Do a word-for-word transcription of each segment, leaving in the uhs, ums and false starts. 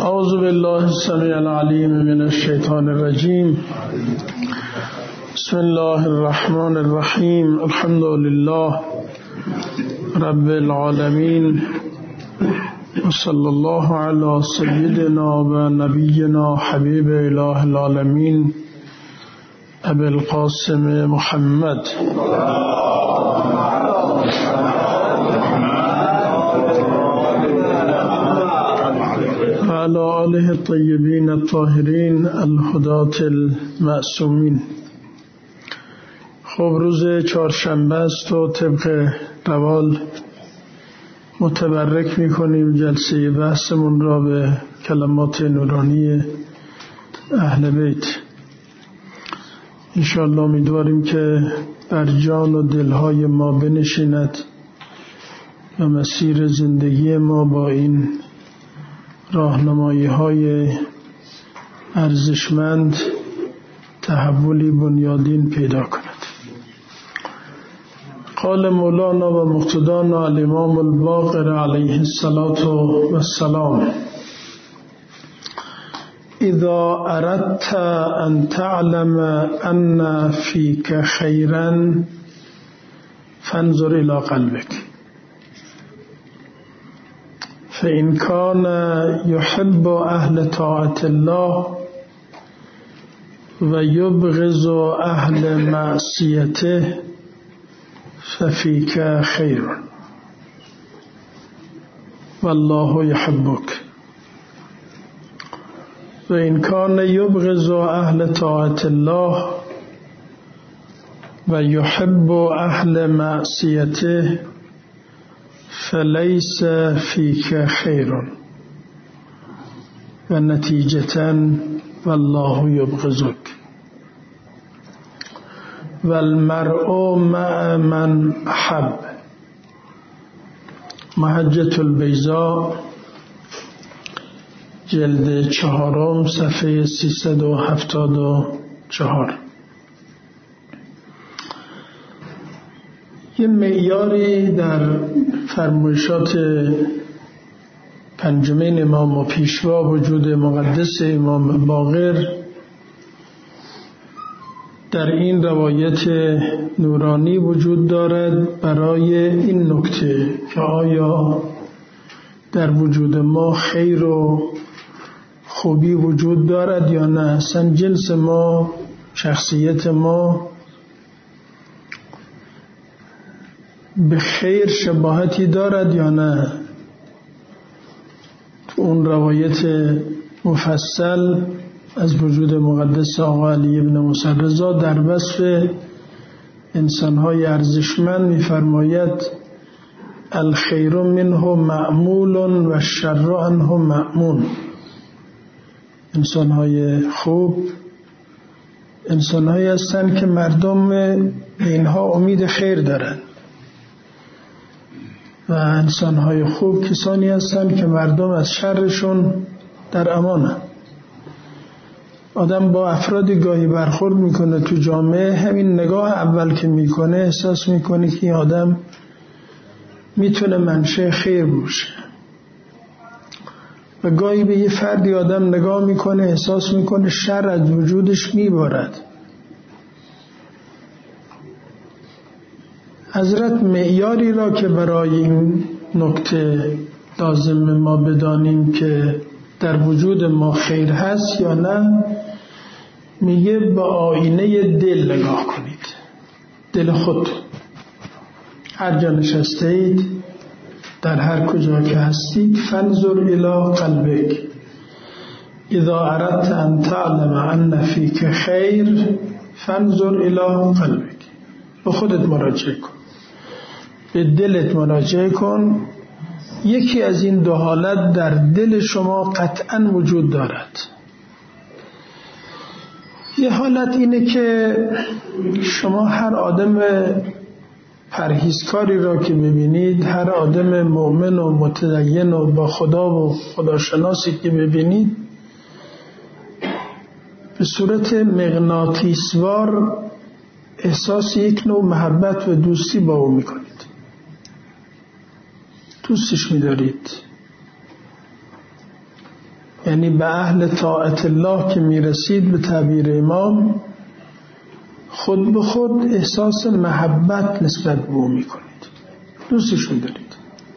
اعوذ بالله السمیع العلیم من الشیطان الرجیم. بسم الله الرحمن الرحیم. الحمد لله رب العالمین و صلی الله علی سیدنا و نبینا حبیب اله العالمین ابی القاسم محمد وعلى آله الطيبين الطاهرين الهداة المعصومين. خب روز چهارشنبه است و طبق روال متبرک میکنیم جلسه بحثمون را به کلمات نورانی اهل بیت. انشاءالله امیدواریم که در جان و دلهای ما بنشیند و مسیر زندگی ما با این راهنمایی های ارزشمند تحولی بنیادین پیدا کند. قال مولانا و مقتدانا الامام الباقر علیه السلام: اذا اردت ان تعلم ان فیک خیرا فانظر الى قلبك فإن كان يحب أهل طاعة الله ويبغض أهل معصيته ففيك خير والله يحبك وإن كان يبغض أهل طاعة الله ويحب أهل معصيته فليس فيك خير ونتيجة والله يبغضك والمرء مع من أحب. محجة البیضاء جلد چهارم صفحه سیصد و هفتاد و چهار. یه معیاری در فرمایشات پنجمین امام و پیشوا وجود مقدس امام باقر در این روایت نورانی وجود دارد برای این نکته که آیا در وجود ما خیر و خوبی وجود دارد یا نه، اصلا جنس ما، شخصیت ما به خیر شباهتی دارد یا نه. تو اون روایت مفصل از وجود مقدس آقا علی ابن موسی رضا در وصف انسان‌های ارزشمند می‌فرماید: الخیر منه معمول و الشر عنه مأمون. انسان‌های خوب انسان‌هایی هستند که مردم به اینها امید خیر دارند و انسان‌های خوب کسانی هستند که مردم از شرشون در امانه. آدم با افرادی گاهی برخورد میکنه تو جامعه، همین نگاه اول که میکنه احساس میکنه که این آدم میتونه منشأ خیر باشه و گاهی به یه فردی آدم نگاه میکنه احساس میکنه شر از وجودش میبارد. حضرت معیاری را که برای این نکته لازم ما بدانیم که در وجود ما خیر هست یا نه، میگه با آینه دل نگاه کنید. دل خود هر جا نشسته اید، در هر کجا که هستید، فانظر الی قلبک اذا اردت ان تعلم ان فیک خیر فانظر الی قلبک. به خودت مراجعه کن، به دلت مراجعه کن. یکی از این دو حالت در دل شما قطعا وجود دارد. یه حالت اینه که شما هر آدم پرهیزکاری را که ببینید، هر آدم مؤمن و متدین و با خدا و خداشناسی که ببینید، به صورت مغناطیسوار احساس یک نوع محبت و دوستی با او میکنید، دوستش میدارید. یعنی به اهل طاعت الله که میرسید به تعبیر امام، خود به خود احساس محبت نسبت به او میکنید، دوستشون دارید.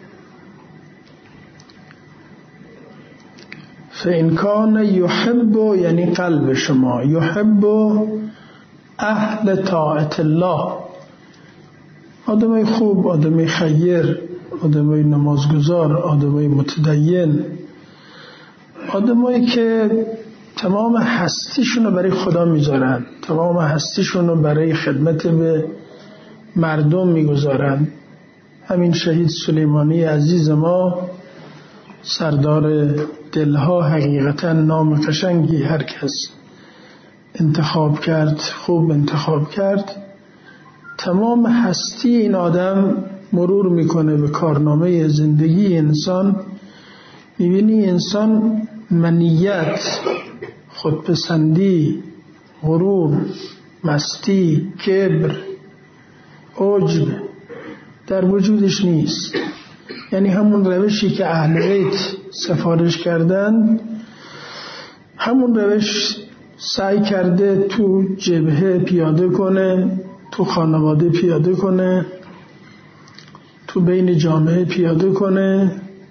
فإن کان یحب، یعنی قلب شما، یحب اهل طاعت الله، آدمای خوب، آدمای خیر، آدمای نمازگزار، آدمای متدین، آدمایی که تمام هستیشونو برای خدا میذارن، تمام هستیشونو برای خدمت به مردم میگذارن. همین شهید سلیمانی عزیز ما، سردار دلها، حقیقتا نام قشنگی هر کس انتخاب کرد، خوب انتخاب کرد. تمام هستی این آدم مرور میکنه به کارنامه زندگی انسان، میبینی انسان منیت، خودپسندی، غرور، مستی، کبر، عجب در وجودش نیست. یعنی همون روشی که اهل بیت سفارش کردن، همون روش سعی کرده تو جبهه پیاده کنه، تو خانواده پیاده کنه، تو بین جامعه پیاده کنه،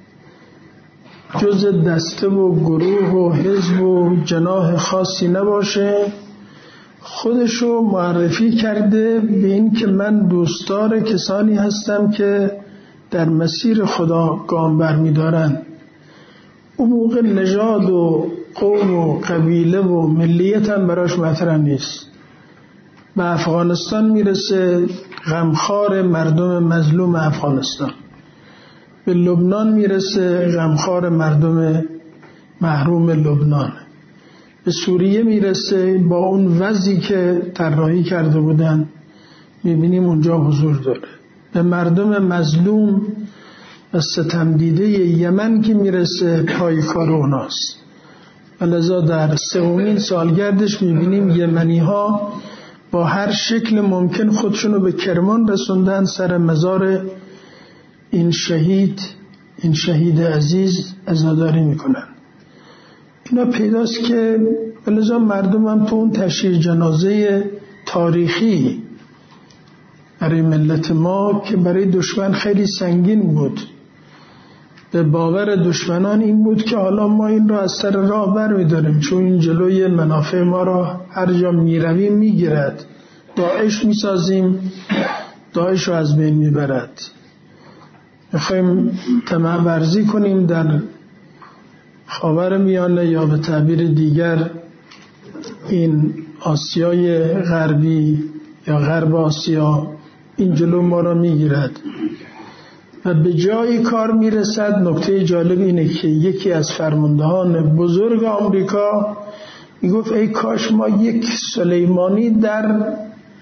جز دسته و گروه و حزب و جناح خاصی نباشه. خودشو معرفی کرده به این که من دوستدار کسانی هستم که در مسیر خدا گام برمی دارن. اون موقع نژاد و قوم و قبیله و ملیت هم براش مطرح نیست. به افغانستان میرسه، غمخوار مردم مظلوم افغانستان. به لبنان میرسه، غمخوار مردم محروم لبنان. به سوریه میرسه، با اون وضعی که طراحی کرده بودن میبینیم اونجا حضور داره. به مردم مظلوم و ستم دیده یمن که میرسه، پایکار اوناست. ولذا در سومین سالگردش میبینیم یمنی ها با هر شکل ممکن خودشونو به کرمان رسوندن، سر مزار این شهید، این شهید عزیز عزاداری میکنن. اینا پیداست که ولذا مردم هم تو اون تشییع جنازه تاریخی برای ملت ما که برای دشمن خیلی سنگین بود، به باور دشمنان این بود که حالا ما این را از سر راه بر می داریم، چون این جلوی منافع ما را هر جا می رویم می گیرد، داعش می سازیم، داعش را از بین می برد. میخوایم طمع ورزی کنیم در خاور میانه، یا به تعبیر دیگر این آسیای غربی یا غرب آسیا، این جلو ما را میگیرد و به جایی کار میرسد. نکته جالب اینه که یکی از فرماندهان بزرگ آمریکا میگفت ای کاش ما یک سلیمانی در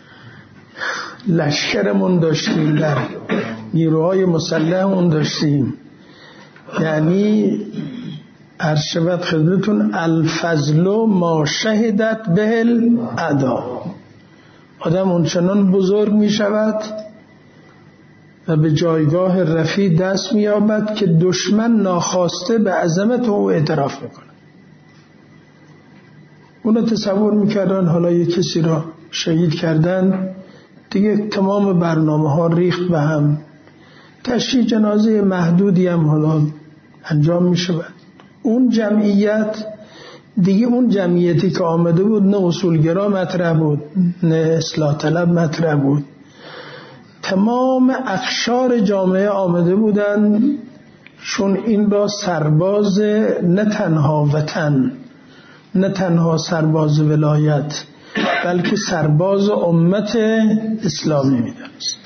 لشکرمون داشتیم، در نیروهای مسلحمون داشتیم. یعنی ارشبت خدمتون الفضل ما شهدت به الاعدا. آدم اونچنان بزرگ می شود و به جایگاه رفیع دست می یابد که دشمن ناخواسته به عظمت او اعتراف میکنه. اون تصور میکردن حالا یک کسی را شهید کردن، دیگه تمام برنامه ها ریخت به هم، تشییع جنازه محدودی هم حالا انجام می شود. اون جمعیت دیگه، اون جمعیتی که آمده بود نه اصولگرا مطرح بود، نه اصلاح طلب مطرح بود، تمام اقشار جامعه آمده بودن، چون این را سرباز نه تنها وطن، نه تنها سرباز ولایت، بلکه سرباز امت اسلامی می‌دانست.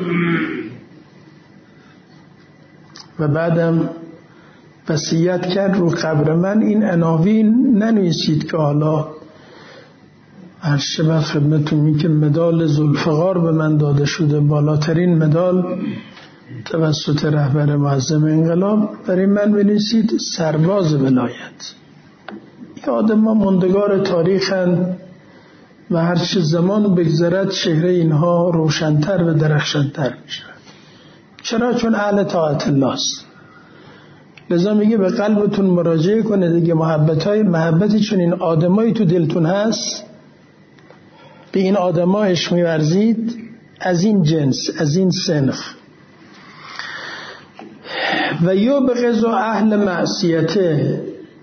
و بعدم وصیت کرد رو قبر من این عناوین ننویسید که حالا عرشه بر خدمتون می که مدال ذوالفقار به من داده شده، بالاترین مدال توسط رهبر معظم انقلاب، برای من بنویسید سرباز ولایت. این آدم ها مندگار تاریخن و هرچه زمان بگذرد چهره اینها روشن‌تر و درخشان‌تر میشه. چرا؟ چون اهل طاعت الله است. لذا میگه به قلبتون مراجعه کنه دیگه، محبت های محبتی چون این آدمایی تو دلتون هست، به این آدما عشق می‌ورزید، از این جنس، از این صنف. و یبغض اهل معصیته،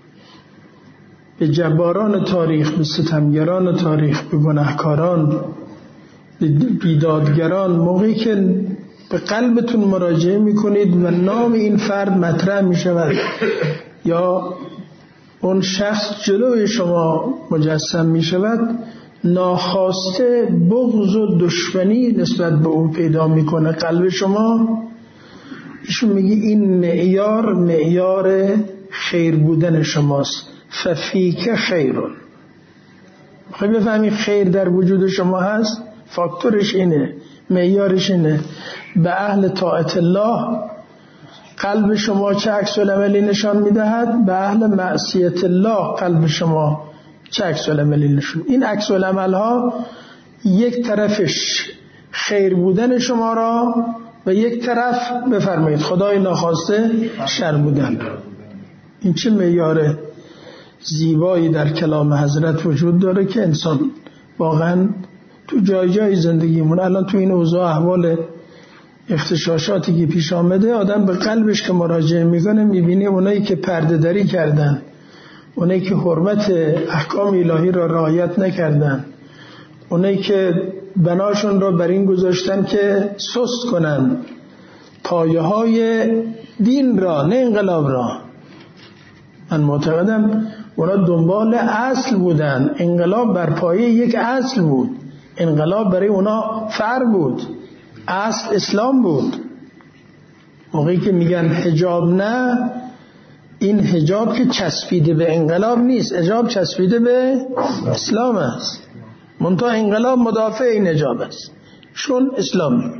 به جباران تاریخ، به ستمگران تاریخ، به گناهکاران، به بیدادگران. موقعی که به قلبتون مراجعه میکنید و نام این فرد مطرح میشود یا اون شخص جلوی شما مجسم میشود، ناخواسته بغض و دشمنی نسبت به اون پیدا میکنه قلب شما. ایشون میگه این معیار معیار خیر بودن شماست. ففیک خیرون. خیلی بفهمید خیر در وجود شما هست، فاکتورش اینه، معیارش اینه. به اهل طاعت الله قلب شما چه عکس العملی نشان میدهد، به اهل معصیت الله قلب شما چه عکس العملی نشون. این عکس العمل ها یک طرفش خیر بودن شما را و یک طرف بفرمایید خدای ناخواسته شر بودن. این چه معیار زیبایی در کلام حضرت وجود داره که انسان واقعا تو جای جای زندگیمون الان تو این اوضاع احوال اختشاشاتی که پیش آمده، آدم به قلبش که مراجعه میکنه میبینه اونایی که پرده دری کردن، اونایی که حرمت احکام الهی را رعایت نکردن، اونایی که بناشون را بر این گذاشتن که سست کنن پایه های دین را، نه انقلاب را. من معتقدم اونا دنبال اصل بودن. انقلاب بر پایه یک اصل بود، انقلاب برای اونا فر بود، اصل اسلام بود. موقعی که میگن حجاب نه، این حجاب که چسبیده به انقلاب نیست، حجاب چسبیده به اسلام است. منتها انقلاب مدافع این حجاب است چون اسلام میگه.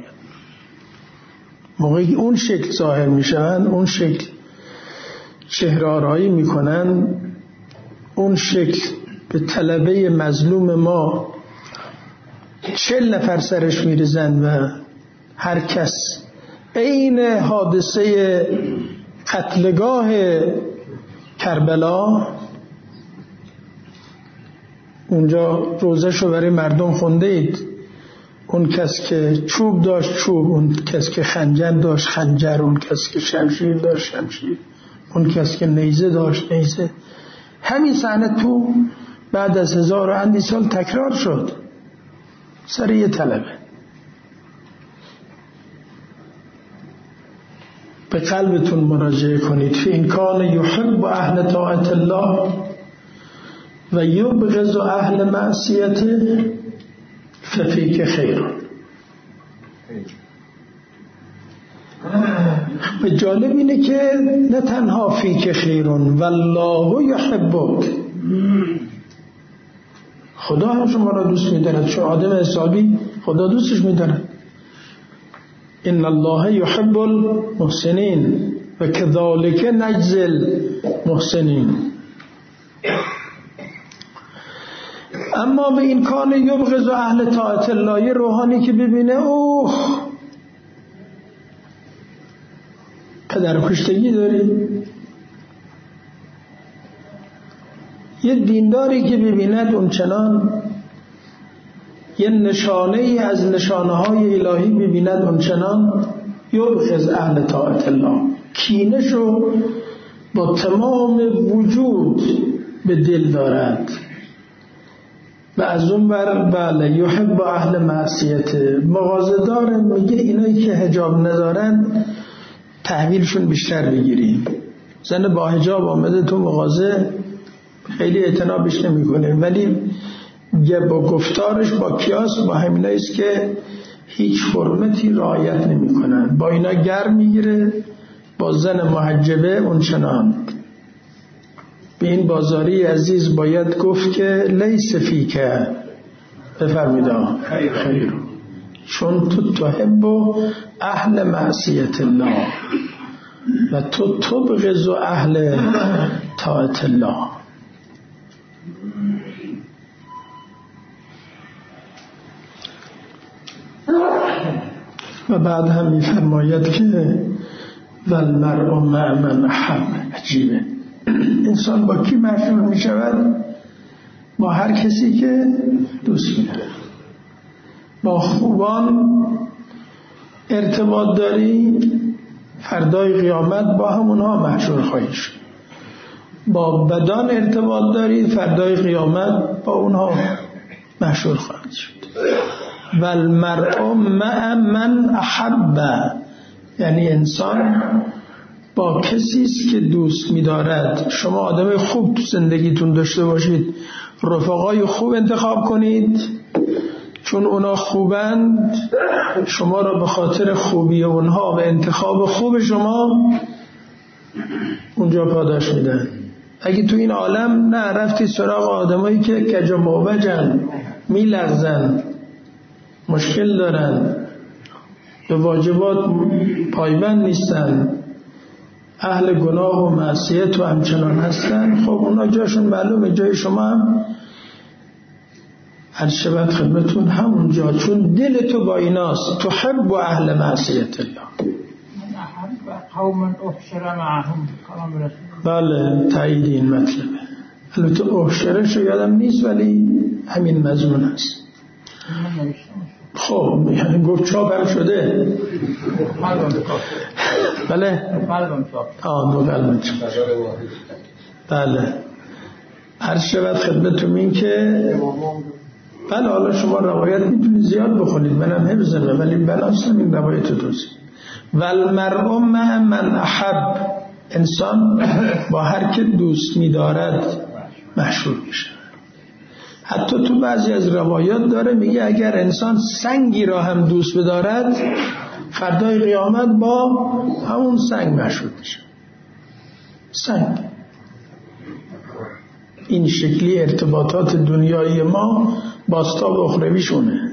موقعی که اون شکل ظاهر میشن، اون شکل چهره آرایی میکنن، اون شکل به طلبه مظلوم ما چل نفر سرش میریزن و هر کس عین حادثه قتلگاه کربلا، اونجا روزشو برای مردم خونده اید، اون کس که چوب داشت چوب، اون کس که خنجر داشت خنجر، اون کس که شمشیر داشت شمشیر، اون کس که نیزه داشت نیزه. همین صحنه تو بعد از هزار و اندی سال تکرار شد سر یه طلبه. به قلبتون مراجعه کنید. فی این کان یحب اهل طاعت الله و یبغض اهل معصیته ففیک خیر. و جالب اینه که نه تنها فیک خیرون والله یحبک، خدا هم شما را دوست می‌دارد. چون آدم حسابی خدا دوستش می‌دارد. ان الله یحب المحسنین و کذالک نجزی المحسنین. اما به این کان یبغض اهل طاعت الله، یه روحانی که ببینه اوه پدر کشتگی داری، یه دینداری که ببیند اون چنان، یه نشانه ای از نشانه های الهی ببیند اون چنان، یبغض اهل طاعت الله، کینشو با تمام وجود به دل دارد. و از اون بر بله یحب اهل معصیت، مغازه داره. میگه اینایی که حجاب ندارن تحویلشون بیشتر بگیریم. زن با حجاب آمده تو مغازه خیلی اعتنابش نمی کنه، ولی با گفتارش با کیاس با همینایی است که هیچ حرمتی رعایت نمی کنن. با اینا گرم میگیره، با زن محجبه اون چنان. به این بازاری عزیز باید گفت که لیس فیکه، بفرمیدم خیر، چون تو تحب اهل معصیت الله و تو تبغض اهل طاعت الله. و بعد هم می‌فرماید که و المرء مع من احب. عجیبه، انسان با کی مشهور می شود؟ با هر کسی که دوست می داره. با خوبان ارتباط داری، فردای قیامت با همونها مشهور خواهی شد. با بدان ارتباط داری، فردای قیامت با اونها مشهور خواهد شد. و المرء مع من احب، یعنی انسان با کسی است که دوست می‌دارد. شما آدم خوب تو زندگیتون داشته باشید، رفقای خوب انتخاب کنید، چون اونا خوبند، شما را به خاطر خوبی اونها و انتخاب خوب شما اونجا پاداش میدن. اگه تو این عالم نه رفتی سراغ آدمایی که کج و معوجن، میلغزن، مشکل دارن، به واجبات پایبند نیستن، اهل گناه و معصیت و همچنان هستن، خب اونا جاشون معلومه، جای شما هم هر شبت خدمتون همونجا، چون دل تو با ایناست. تحب اهل معصیت الله. قوما احشر معهم کلام رسول. بله، تایید این مطلبه. البته احشره شو یادم نیست، ولی همین مضمون هست. خب یعنی گفت چاپ هم شده. بله آه دو قلم چاپ. بله هر شبت خدمتون این که بله، حالا شما روایت میتونید زیاد بخونید، منم حفظم، ولی بناستم این روایت دوست. و المرء مع من احب، انسان با هر که دوست می‌دارد مشهور میشه. حتی تو بعضی از روایات داره میگه اگر انسان سنگی را هم دوست بدارد، فردای قیامت با همون سنگ مشهور میشه. سنگ. این شکلی ارتباطات دنیایی ما باستا و اخرویشونه.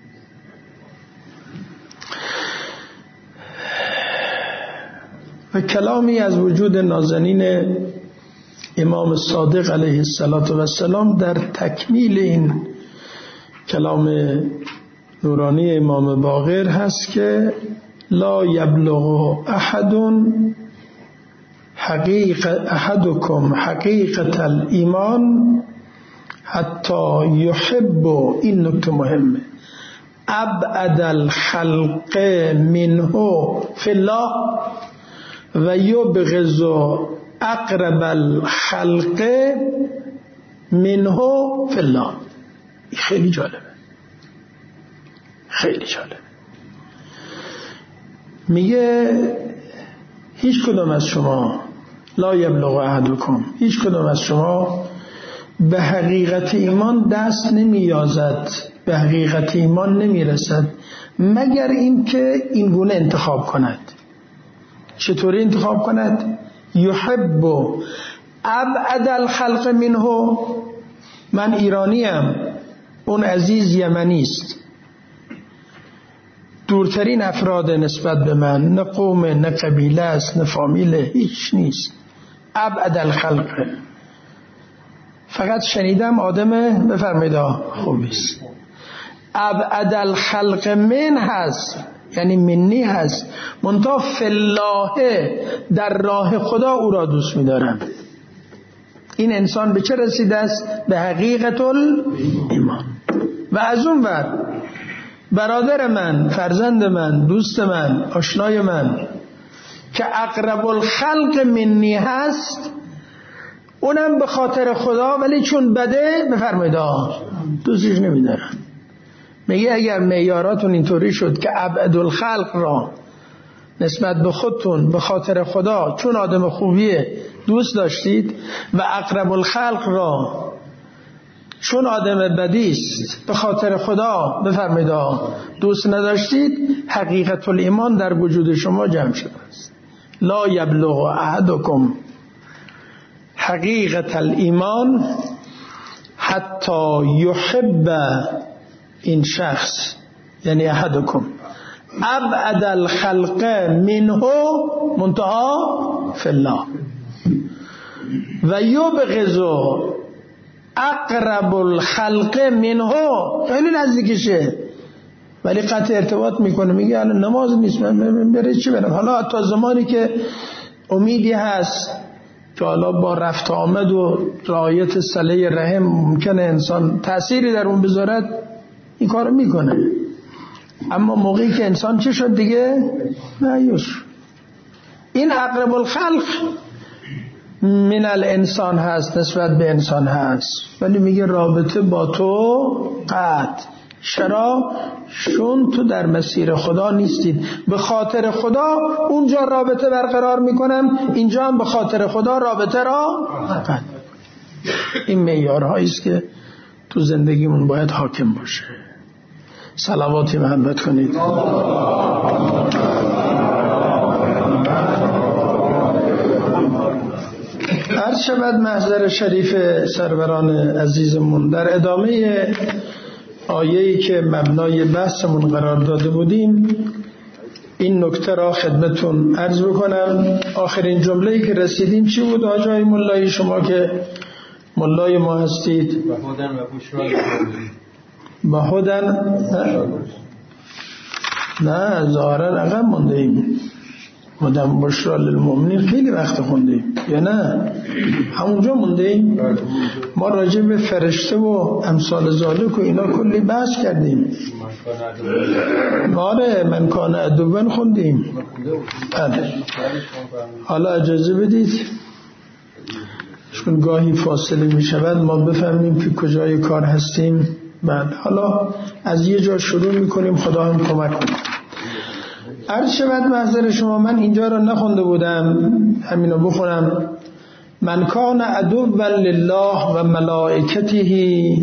و کلامی از وجود نازنین امام صادق علیه السلام در تکمیل این کلام نورانی امام باقر هست که لا یبلغ احد حقیقت احدکم حقیقت الایمان حتی یحب، این نکته مهمه، ابعد الخلق منه فی الله و یبغض اقرب الخلق منه فی الله. خیلی جالبه، خیلی جالبه. میگه هیچ کدام از شما لا یبلغ احدکم، هیچ کدام از شما به حقیقت ایمان دست نمیازد، به حقیقت ایمان نمیرسد، مگر اینکه این گونه انتخاب کند. چطوری انتخاب کند؟ یحب ابعد الخلق منه، من ایرانیم، اون عزیز یمنی است، دورترین افراد نسبت به من، نه قوم، نه قبیله است، نه فامیله، هیچ نیست. ابعد الخلق، فقط شنیدم آدم بفرمایید خوبی است. ابعد الخلق من هست، یعنی منی هست، منتها فی الله، در راه خدا او را دوست می‌دارم. این انسان به چه رسیده است؟ به حقیقت الایمان. و از اون ور برادر من، فرزند من، دوست من، آشنای من که اقرب الخلق منی هست، اونم به خاطر خدا، ولی چون بده بفرمایید دوستش نمی‌دارم. میگه اگر معیاراتون اینطوری شد که ابعد الخلق را نسبت به خودتون به خاطر خدا چون آدم خوبیه دوست داشتید، و اقرب الخلق را چون آدم بدیست به خاطر خدا بفرمایید دوست نداشتید، حقیقت الایمان در وجود شما جمع شده است. لا یبلغ احدکم حقیقت الایمان حتی یحب، این شخص یعنی احدکم ابعد الخلق منه منتها فی الله و یبغض اقرب الخلق منه، خیلی نزدیکشه، ولی قطع ارتباط میکنه، میگه الان نماز نیست من بره چی برم. حالا تا زمانی که امیدی هست که حالا با رفت آمد و رعایت صله رحم ممکنه انسان تأثیری در اون بذارد، این کارو میکنه. اما موقعی که انسان چه شد دیگه مایوس. این اقرب الخلق من الانسان هست، نسبت به انسان هست، ولی میگه رابطه با تو قطع. چرا؟ چون تو در مسیر خدا نیستید. به خاطر خدا اونجا رابطه برقرار میکنم، اینجا هم به خاطر خدا رابطه را قطع. این معیارهایی است که تو زندگیمون باید حاکم باشه. صلواتی محبت کنید. عرض شود محضر شریف سروران عزیزمون، در ادامه آیه‌ای که مبنای بحثمون قرار داده بودیم این نکته را خدمتون عرض بکنم. آخرین جمله‌ای که رسیدیم چی بود آجای ملایی شما که ملای ما هستید؟ بهودن و بشرا بهودن نه ظاهرا عقب مونده ایم. هدن بشرا للمؤمنین خیلی وقت خونده ایم یا نه؟ همونجا مونده ایم. ما راجع به فرشته و امثال ذالک و اینا کلی بحث کردیم. آره من کان عدوًا خوندیم. حالا اجازه بدید چون گاهی فاصله می شود ما بفهمیم که کجای کار هستیم. بعد حالا از یه جا شروع می کنیم، خدا هم کمک کنه. عرض شود محضر شما، من اینجا را نخونده بودم، همینو بخونم. من کان عدوًا لله و ملائکته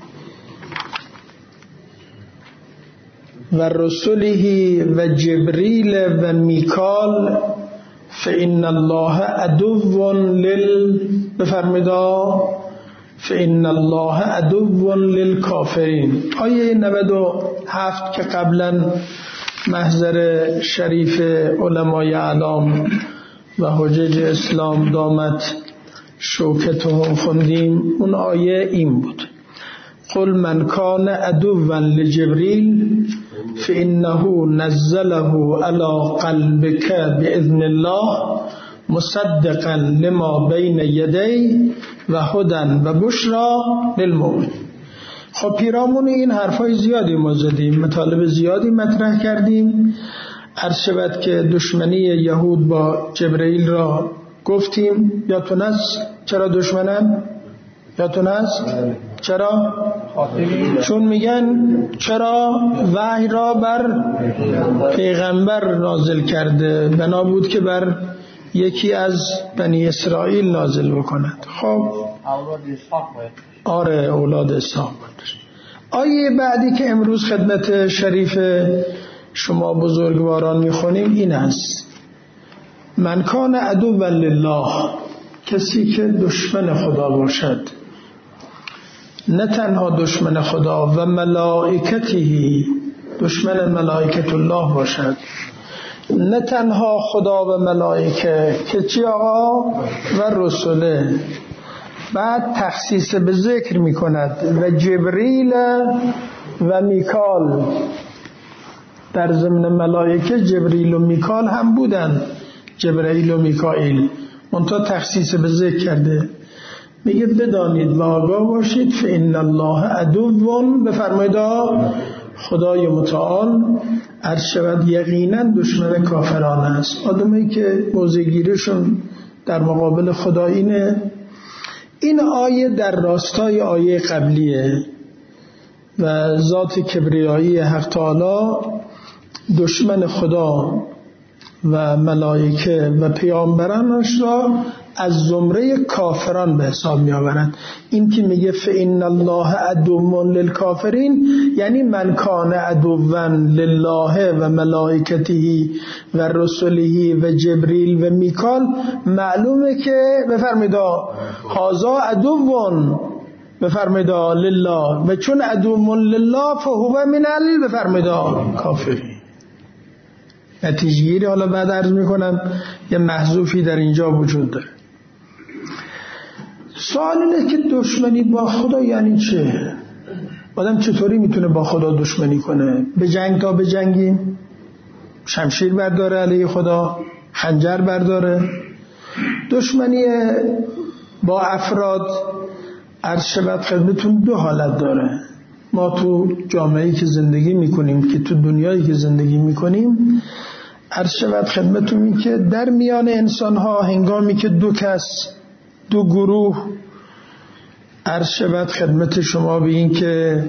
و رسله و جبریل و میکال فإن الله عدو لل بفرمدا فإن الله عدو للکافرین. آیه نود و هفت که قبلا محضر شریف علمای اعلام و حجج اسلام دامت شوکتهم خوندیم، اون آیه این بود: قل من کان عدوا لجبریل فإنه نزله على قلبك بإذن الله مصدقا لما بین یدی و هدى و بشرا للمؤمنین. خب پیرامون این حرفای زیادی ما زدیم، مطالب زیادی مطرح کردیم. عرض شود که دشمنی یهود با جبرئیل را گفتیم. یادتون است چرا دشمنن؟ یادتون است چرا؟ چون میگن چرا وحی را بر پیغمبر نازل کرده، بنا بود که بر یکی از بنی اسرائیل نازل بکند. خب اولاد اسحاق باید. آره اولاد اسحاق بود. آیه بعدی که امروز خدمت شریف شما بزرگواران میخونیم این است: من کان عدوًا لله، کسی که دشمن خدا باشد، نه تنها دشمن خدا و ملائکته، دشمن ملائکت الله باشد، نه تنها خدا و ملائکه که چی آقا و رسوله، بعد تخصیص به ذکر می کند و جبریل و میکال. در ضمن ملائکه جبریل و میکال هم بودن، جبریل و میکائیل، منتها تخصیص به ذکر کرده. میگه بدانید و آگاه باشید فإن الله عدو، بفرمایید خدای متعال عرض شود یقینا دشمن کافران است. آدمایی که موضع گیرشون در مقابل خدا اینه. این آیه در راستای آیه قبلیه و ذات کبریایی حق تعالی دشمن خدا و ملائکه و پیامبرانش را از زمره کافران به حساب می آورند. این که میگه فإن الله عدو للکافرین یعنی من کان عدوا لله و ملائکته و رسله و جبریل و میکال، معلومه که بفرمایید هذا عدو بفرمایید لله، و چون عدو لله فهو من ال بفرمایید کافرین. نتیجه‌گیری حالا بعد عرض میکنم یه محذوفی در اینجا وجود داره. سوال اینه که دشمنی با خدا یعنی چه؟ آدم چطوری میتونه با خدا دشمنی کنه؟ به جنگ تا به جنگیم، شمشیر برداره علیه خدا، خنجر برداره. دشمنی با افراد عرض شود خدمتون دو حالت داره. ما تو جامعه‌ای که زندگی میکنیم، که تو دنیایی که زندگی میکنیم، عرض شود خدمتون این که در میان انسان‌ها هنگامی که دو کس، دو گروه عرض شود خدمت شما به این که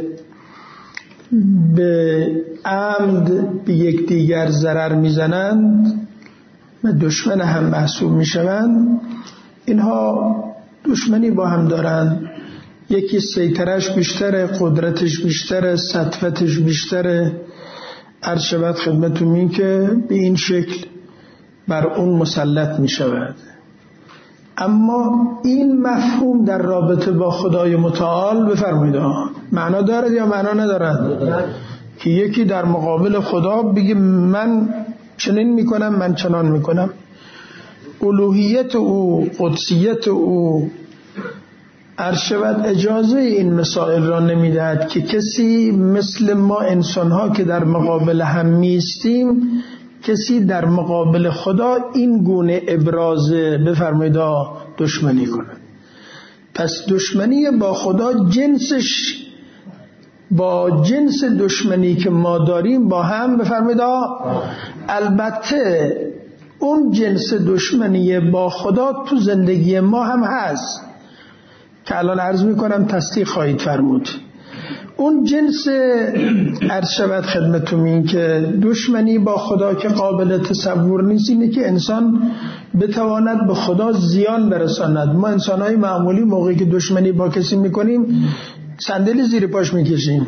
به عمد به یک دیگر ضرر میزنند و دشمن هم محسوب میشوند، اینها دشمنی با هم دارند. یکی سیطرش بیشتره، قدرتش بیشتره، سطوتش بیشتره، عرض شود خدمتون این که به این شکل بر اون مسلط میشود. اما این مفهوم در رابطه با خدای متعال بفرمایید معنا دارد یا معنا ندارد؟ که یکی در مقابل خدا بگه من چنین میکنم، من چنان میکنم. الوهیت او، قدسیت او عرض شود اجازه این مسائل را نمیدهد که کسی مثل ما انسانها که در مقابل هم میستیم، کسی در مقابل خدا این گونه ابراز بفرمایید دشمنی کنه. پس دشمنی با خدا جنسش با جنس دشمنی که ما داریم با هم بفرمایید. البته اون جنس دشمنی با خدا تو زندگی ما هم هست که الان عرض میکنم تصدیق خواهید فرمود. اون جنس عرض شود خدمتون این که دشمنی با خدا که قابل تصور نیست اینه که انسان بتواند به خدا زیان برساند. ما انسانهای معمولی موقعی که دشمنی با کسی میکنیم صندلی زیر پاش میکشیم،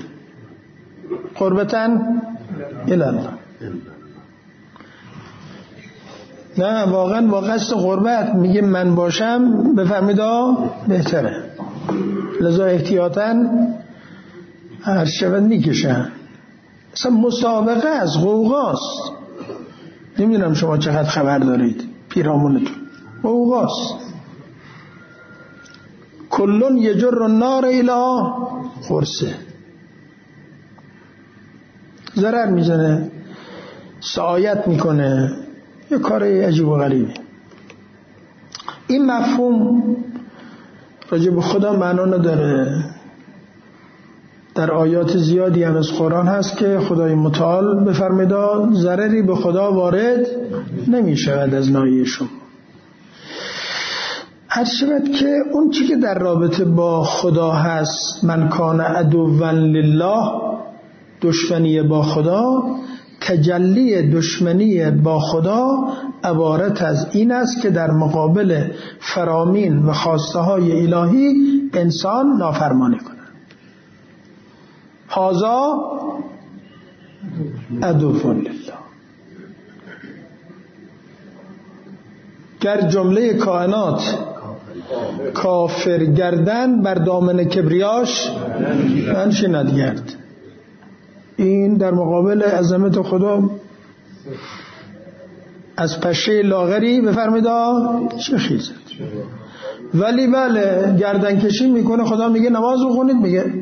قربتن الالله. نه واقعا با قصد قربت میگه من باشم بفرمید بهتره، لذا احتیاطاً هر شود میکشن. اصلا مسابقه از غوغاست. نمیدونم شما چقدر خبر دارید پیرامونتون، غوغاست. کلون یجر النار الی خرسه، ضرر میزنه، سعایت میکنه، یه کار عجیب و غریبی. این مفهوم راجع به خدا معنا نداره. در آیات زیادی هم از قرآن هست که خدای متعال بفرمایید ضرری به خدا وارد نمی شود از ناحیه شما. هر شود که اون چی که در رابطه با خدا هست، من کان عدوا لله، دشمنی با خدا، تجلی دشمنی با خدا عبارت از این است که در مقابل فرامین و خواسته های الهی انسان نافرمانی کند. هذا عدو لله. گر جمله کائنات کافر گردن بر دامن کبریاش منشیند گرد. این در مقابل عظمت خدا از پشه لاغری بفرمایید چه خیزد. ولی بله گردن کشی میکنه، خدا میگه نماز بخونید، میگه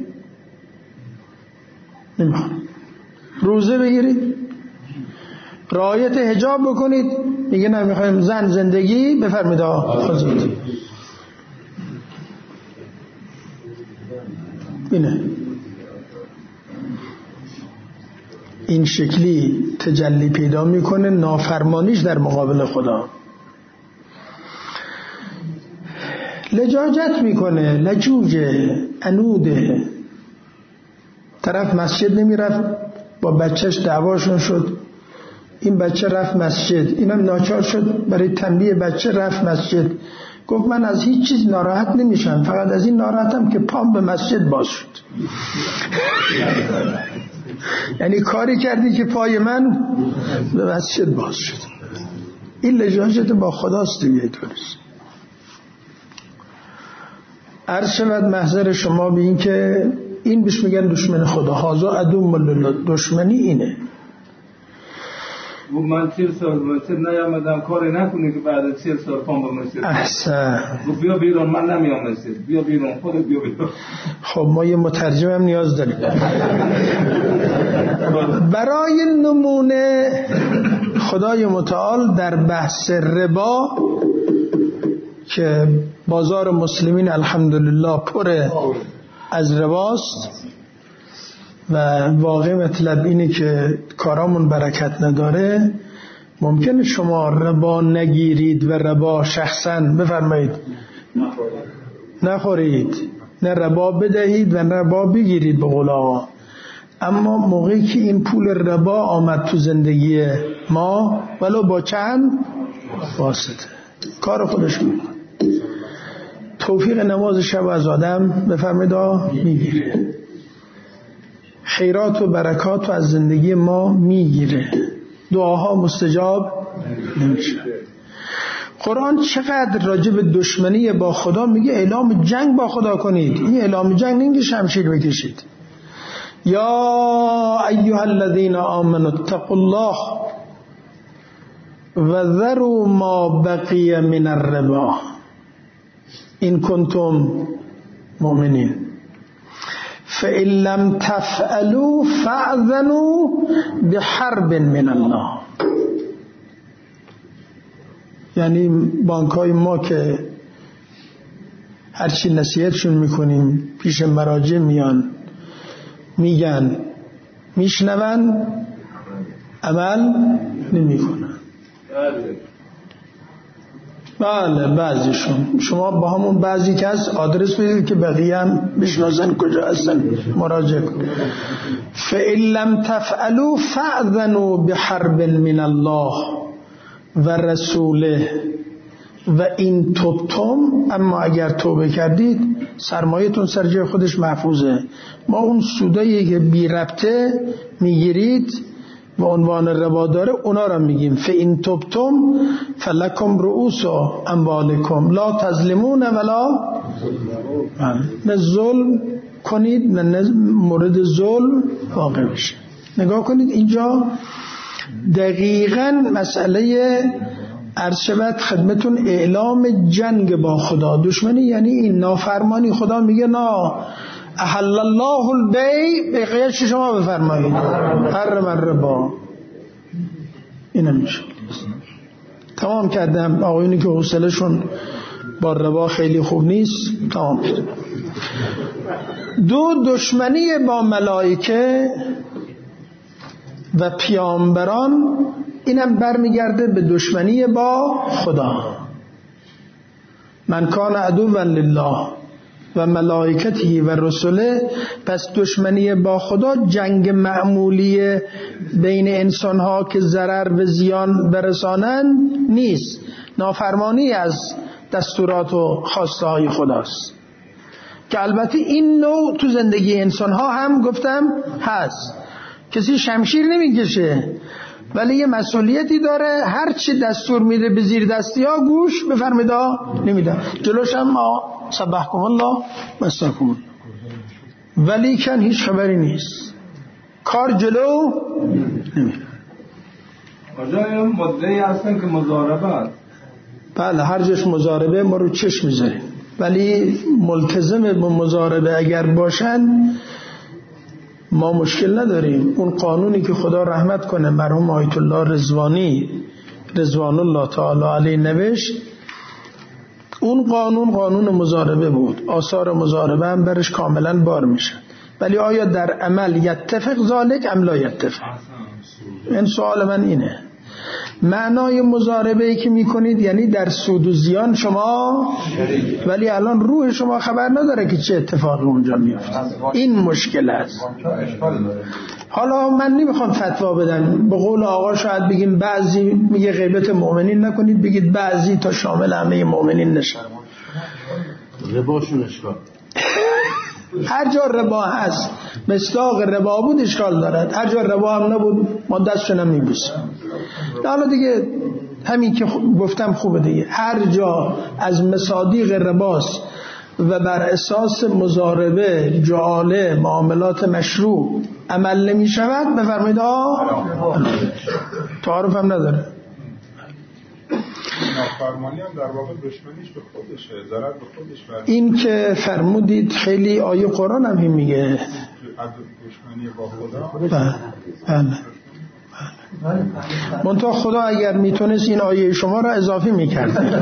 نمیخوام. روزه بگیرید، رعایت حجاب بکنید، میگه نمیخوایم. زن زندگی بفرمایید خودت. اینه این شکلی تجلی پیدا میکنه نافرمانیش در مقابل خدا. لجاجت میکنه، لجوجه، انوده. طرف مسجد نمیرفت، با بچهش دعواشون شد، این بچه رفت مسجد، اینم ناچار شد برای تنبیه بچه رفت مسجد. گفت من از هیچ چیز ناراحت نمیشم، فقط از این ناراحتم که پام به مسجد باز شد. یعنی کاری کردی که پای من به مسجد باز شد. این لجاجت با خداست دیگه. طوریست. عرض شود محضر شما به این که این بهش میگن دشمن خدا. هازا عدو لله. دشمنی اینه. و من چهل سال مصر نیامدم کاری نکنی که بعد از چهل سال پام به مصر. احسن. گفت بیا بیرون، من نمیام مصر، بیا بیرون، خودت بیا بیرون. خب ما یه مترجم هم نیاز داریم. برای نمونه خدای متعال در بحث ربا که بازار مسلمین الحمدلله پر از رباست و واقع مطلب اینه که کارامون برکت نداره، ممکنه شما ربا نگیرید و ربا شخصا بفرمایید نخورید، نه ربا بدهید و نه ربا بگیرید به قول آقا. اما موقعی که این پول ربا آمد تو زندگی ما ولو با چند واسطه کار خودش میکنه، توفیق نماز شب از آدم بفرمایید میگیره، خیرات و برکات رو از زندگی ما میگیره، دعاها مستجاب نمیشه. قرآن چقدر راجع به دشمنی با خدا میگه اعلام جنگ با خدا کنید. این اعلام جنگ نمیگه شمشیر بکشید. یا ایها الذین آمنوا اتقوا الله و ذروا ما بقی من الربا ان کنتم مؤمنین فإن لم تفعلوا فأذنوا بحرب من الله. یعنی بانک‌های ما که هرچی نصیحتشون میکنیم پیش مراجع میان میگن میشنون عمل نمیکنن. بله بعضیشون، شما با همون بعضی که از آدرس بدید که بقیه هم بشناسن کجا هستن مراجعه کن. فإن لم تفعلوا فأذنوا بحرب من الله و رسوله و این تبتم، اما اگر توبه کردید سرمایه‌تون سر جای خودش محفوظه. ما اون سودایی که بی ربطه میگیرید و عنوان ربا داره اونا را میگیم فإن تبتم فلکم رؤوس اموالکم لا تظلمون ولا نه ظلم کنید نه مورد ظلم واقع بشه. نگاه کنید اینجا دقیقاً مسئله عرض شود خدمتون اعلام جنگ با خدا. دشمنی یعنی این نافرمانی. خدا میگه نا احل الله البیع، بقیه چی شما بفرمایید حرم الربا. این میشه تمام کردم. آقایونی که حوصله‌شون با ربا خیلی خوب نیست تمام کرد. دو، دشمنی با ملائکه و پیامبران، اینم برمیگرده به دشمنی با خدا. من کان عدوا لله و ملائکته و رسله. پس دشمنی با خدا جنگ معمولی بین انسانها که ضرر و زیان برسانن نیست، نافرمانی از دستورات و خواسته های خداست که البته این نوع تو زندگی انسانها هم گفتم هست. کسی شمشیر نمیکشه ولی یه مسئولیتی داره، هر چی دستور میده به زیر دستی ها گوش بفرمید نمیده، جلوش هم ما سبحکم الله مستکم الله، ولی کن هیچ خبری نیست، کار جلو نمیده. آجا این مدعی هستن که مضاربه هست. بله هر جاش مضاربه ما رو چشم میذاریم، ولی ملتزم به مضاربه اگر باشن ما مشکل نداریم. اون قانونی که خدا رحمت کنه مرحوم آیت الله رضوانی رضوان الله تعالی علیه نوشت، اون قانون قانون مضاربه بود، آثار مضاربه هم برش کاملا بار میشه. ولی آیا در عمل یتفق ذالک ام لا یتفق؟ این سوال من اینه. معنای مضاربه ای که میکنید یعنی در سود و زیان شما، ولی الان روح شما خبر نداره که چه اتفاقی اونجا میفته. این مشکل است. حالا من نمیخوام فتوا بدم، به قول آقا شاید بگیم بعضی میگه غیبت مؤمنین نکنید، بگید بعضی تا شامل همه مؤمنین نشه. رباشون اشکال هر جا ربا هست مصداق ربا بود اشکال دارد، هر جا ربا هم نبود ما دستشون هم میبوسیم. حالا دیگه همین که گفتم خوبه دیگه، هر جا از مصادیق رباست و بر اساس مضاربه جعاله معاملات مشروع عمل نمی شود بفرمایید آه تعارف هم نداره. نافرمانی هم در واقع دشمنیش به خودشه، ضرر به خودش برمی‌داره. این که فرمودید خیلی آیه قرآن هم این میگه دشمنی با خدا. بله بله منتها خدا اگر میتونست این آیه شما را اضافه میکرد.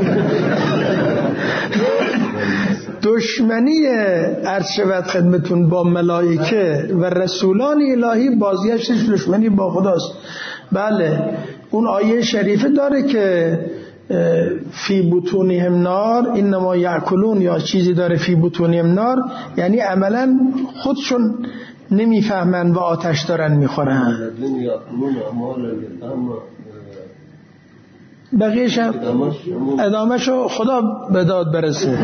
دشمنی عرض شود خدمتون با ملائکه و رسولان الهی بازگشتش دشمنی با خداست. بله اون آیه شریفه داره که فی بطونهم نار انما یاکلون، یا چیزی داره فی بطونهم نار، یعنی عملا خودشون نمیفهمن و آتش دارن میخورن. بقیهش هم ادامهشو خدا به داد برسه.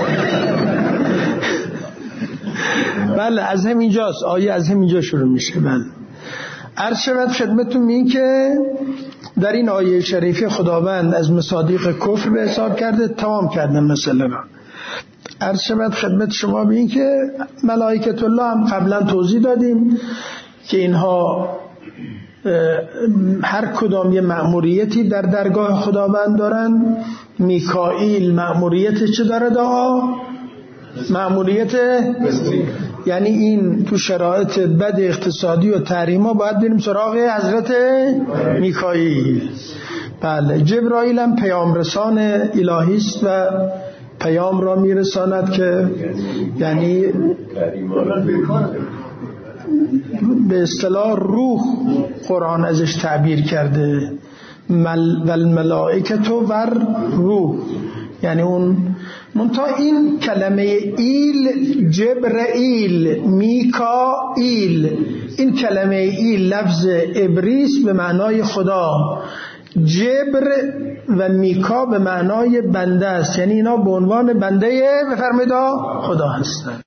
بله از همینجاست، آیه از همینجا شروع میشه. بله عرض شود خدمتون این که در این آیه شریفه خداوند از مصادیق کفر به حساب کرده، تمام کرده مسئله را. عرض شود خدمت شما به این که ملائکت الله هم قبلا توضیح دادیم که اینها هر کدام یه مأموریتی در درگاه خداوند دارن. میکائیل مأموریت چه داره دعا؟ مأموریت، یعنی این تو شرایط بد اقتصادی و تحریما باید بریم سراغ حضرت میکائیل. بله جبرائیل هم پیام رسان الهی است و پیام را میرساند که یعنی به اصطلاح روح قرآن ازش تعبیر کرده، مل و الملائکه و روح، یعنی اون منتها این کلمه ایل جبرائیل میکائیل، این کلمه ایل لفظ عبریست به معنای خدا، جبر و میکا به معنای بنده است، یعنی اینا به عنوان بنده بفرمایید خدا هستند.